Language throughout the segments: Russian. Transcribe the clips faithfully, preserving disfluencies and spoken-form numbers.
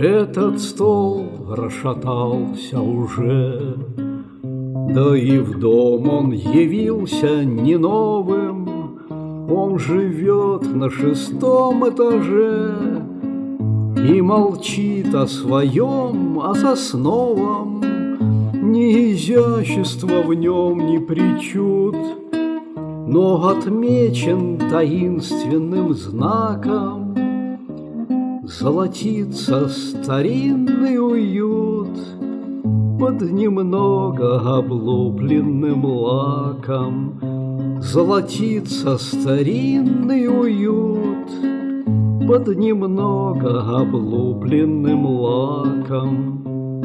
Этот стол расшатался уже, да и в дом он явился не новым. Он живет на шестом этаже и молчит о своем, о сосновом. Ни изящества в нем, ни причуд, но отмечен таинственным знаком. Золотится старинный уют под немного облупленным лаком. Золотится старинный уют под немного облупленным лаком.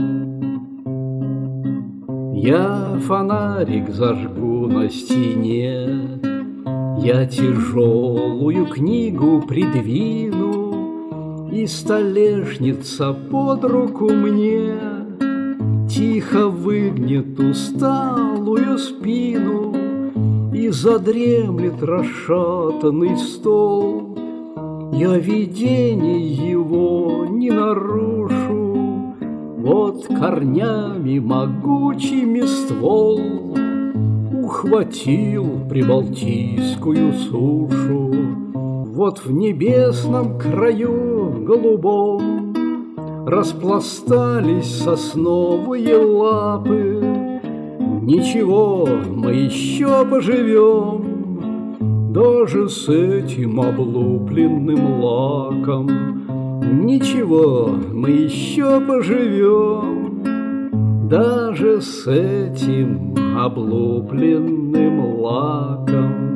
Я фонарик зажгу на стене, я тяжелую книгу придвину, и столешница под руку мне тихо выгнет усталую спину, и задремлет расшатанный стол. Я видение его не нарушу, вот корнями могучими ствол ухватил прибалтийскую сушу. Вот в небесном краю голубом распластались сосновые лапы. Ничего, мы еще поживем, даже с этим облупленным лаком. Ничего, мы еще поживем, даже с этим облупленным лаком.